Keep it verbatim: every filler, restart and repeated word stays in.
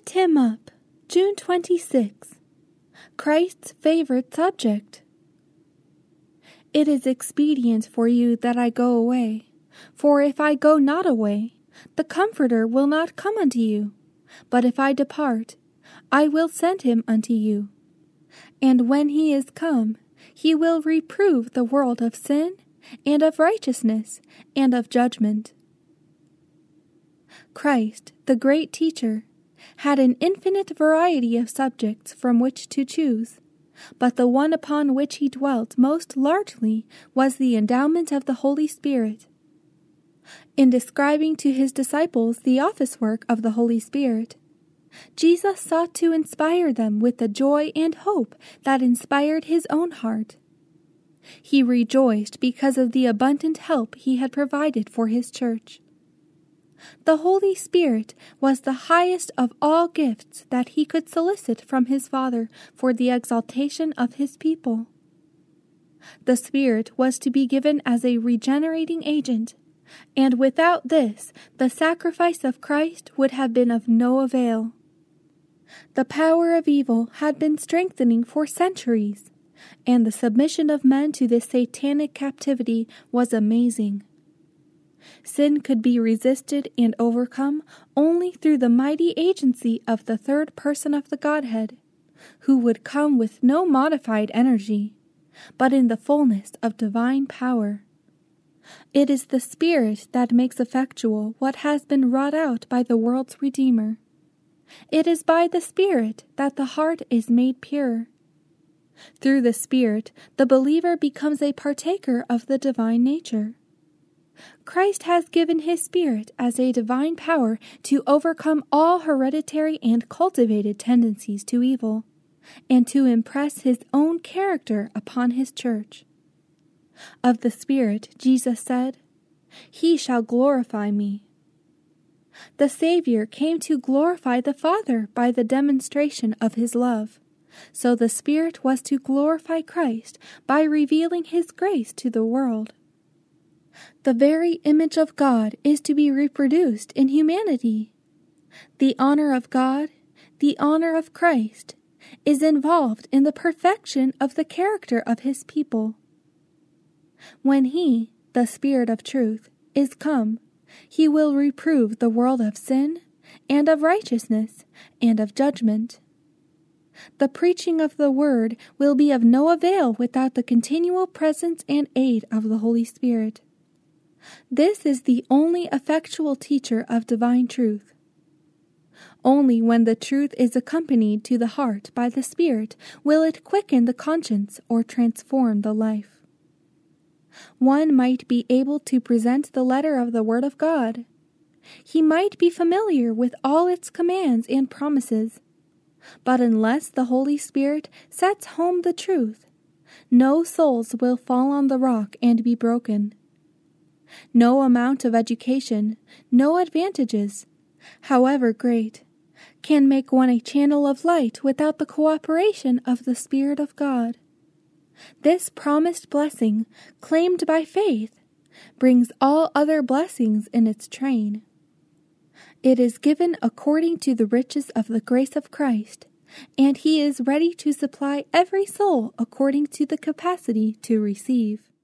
Lift him up, June twenty-sixth. Christ's favorite subject. It is expedient for you that I go away, for if I go not away, the Comforter will not come unto you. But if I depart, I will send him unto you. And when he is come, he will reprove the world of sin, and of righteousness, and of judgment. Christ, the great teacher, had an infinite variety of subjects from which to choose, but the one upon which he dwelt most largely was the endowment of the Holy Spirit. In describing to his disciples the office work of the Holy Spirit, Jesus sought to inspire them with the joy and hope that inspired his own heart. He rejoiced because of the abundant help he had provided for his church. The Holy Spirit was the highest of all gifts that he could solicit from his Father for the exaltation of his people. The Spirit was to be given as a regenerating agent, and without this the sacrifice of Christ would have been of no avail. The power of evil had been strengthening for centuries, and the submission of men to this satanic captivity was amazing. Sin could be resisted and overcome only through the mighty agency of the third person of the Godhead, who would come with no modified energy, but in the fullness of divine power. It is the Spirit that makes effectual what has been wrought out by the world's Redeemer. It is by the Spirit that the heart is made pure. Through the Spirit, the believer becomes a partaker of the divine nature. Christ has given his Spirit as a divine power to overcome all hereditary and cultivated tendencies to evil, and to impress his own character upon his church. Of the Spirit, Jesus said, "He shall glorify me." The Savior came to glorify the Father by the demonstration of his love, so the Spirit was to glorify Christ by revealing his grace to the world. The very image of God is to be reproduced in humanity. The honor of God, the honor of Christ, is involved in the perfection of the character of his people. When he, the Spirit of truth, is come, he will reprove the world of sin, and of righteousness, and of judgment. The preaching of the word will be of no avail without the continual presence and aid of the Holy Spirit. This is the only effectual teacher of divine truth. Only when the truth is accompanied to the heart by the Spirit will it quicken the conscience or transform the life. One might be able to present the letter of the Word of God. He might be familiar with all its commands and promises. But unless the Holy Spirit sets home the truth, no souls will fall on the rock and be broken. No amount of education, no advantages, however great, can make one a channel of light without the cooperation of the Spirit of God. This promised blessing, claimed by faith, brings all other blessings in its train. It is given according to the riches of the grace of Christ, and he is ready to supply every soul according to the capacity to receive.